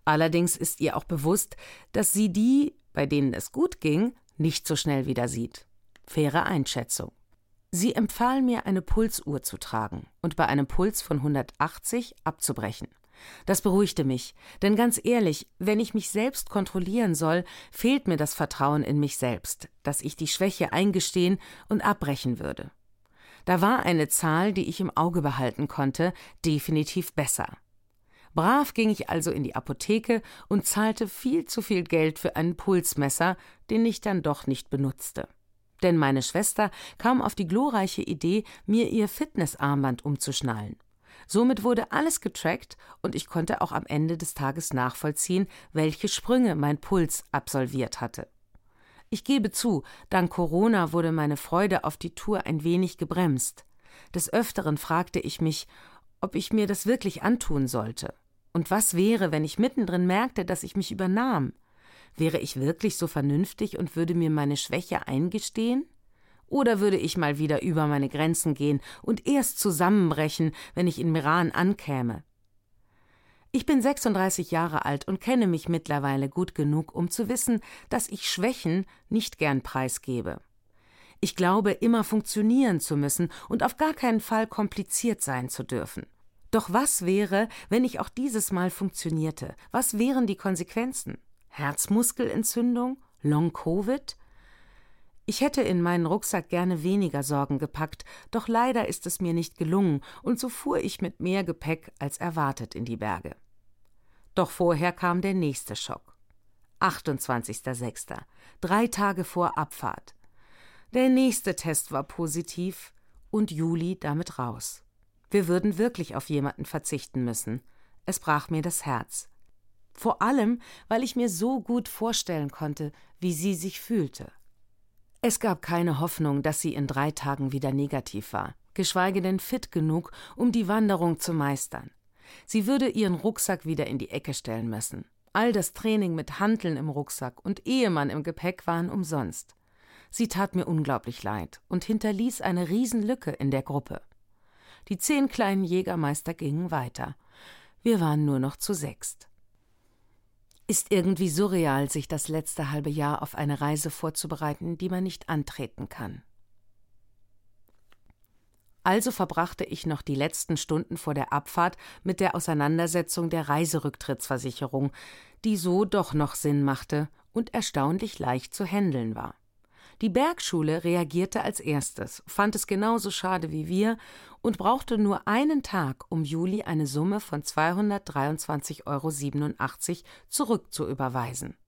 Allerdings ist ihr auch bewusst, dass sie die, bei denen es gut ging, nicht so schnell wieder sieht. Faire Einschätzung. Sie empfahl mir, eine Pulsuhr zu tragen und bei einem Puls von 180 abzubrechen. Das beruhigte mich, denn ganz ehrlich, wenn ich mich selbst kontrollieren soll, fehlt mir das Vertrauen in mich selbst, dass ich die Schwäche eingestehen und abbrechen würde. Da war eine Zahl, die ich im Auge behalten konnte, definitiv besser. Brav ging ich also in die Apotheke und zahlte viel zu viel Geld für ein Pulsmesser, den ich dann doch nicht benutzte. Denn meine Schwester kam auf die glorreiche Idee, mir ihr Fitnessarmband umzuschnallen. Somit wurde alles getrackt und ich konnte auch am Ende des Tages nachvollziehen, welche Sprünge mein Puls absolviert hatte. Ich gebe zu, dank Corona wurde meine Freude auf die Tour ein wenig gebremst. Des Öfteren fragte ich mich, ob ich mir das wirklich antun sollte. Und was wäre, wenn ich mittendrin merkte, dass ich mich übernahm? Wäre ich wirklich so vernünftig und würde mir meine Schwäche eingestehen? Oder würde ich mal wieder über meine Grenzen gehen und erst zusammenbrechen, wenn ich in Meran ankäme? Ich bin 36 Jahre alt und kenne mich mittlerweile gut genug, um zu wissen, dass ich Schwächen nicht gern preisgebe. Ich glaube, immer funktionieren zu müssen und auf gar keinen Fall kompliziert sein zu dürfen. Doch was wäre, wenn ich auch dieses Mal funktionierte? Was wären die Konsequenzen? Herzmuskelentzündung? Long-Covid? Ich hätte in meinen Rucksack gerne weniger Sorgen gepackt, doch leider ist es mir nicht gelungen und so fuhr ich mit mehr Gepäck als erwartet in die Berge. Doch vorher kam der nächste Schock. 28.06., 3 Tage vor Abfahrt. Der nächste Test war positiv und Juli damit raus. Wir würden wirklich auf jemanden verzichten müssen. Es brach mir das Herz. Vor allem, weil ich mir so gut vorstellen konnte, wie sie sich fühlte. Es gab keine Hoffnung, dass sie in 3 Tagen wieder negativ war, geschweige denn fit genug, um die Wanderung zu meistern. Sie würde ihren Rucksack wieder in die Ecke stellen müssen. All das Training mit Hanteln im Rucksack und Ehemann im Gepäck waren umsonst. Sie tat mir unglaublich leid und hinterließ eine Riesenlücke in der Gruppe. Die 10 kleinen Jägermeister gingen weiter. Wir waren nur noch zu 6. Ist irgendwie surreal, sich das letzte halbe Jahr auf eine Reise vorzubereiten, die man nicht antreten kann. Also verbrachte ich noch die letzten Stunden vor der Abfahrt mit der Auseinandersetzung der Reiserücktrittsversicherung, die so doch noch Sinn machte und erstaunlich leicht zu handeln war. Die Bergschule reagierte als erstes, fand es genauso schade wie wir und brauchte nur einen Tag, um Juli eine Summe von 223,87 € zurückzuüberweisen.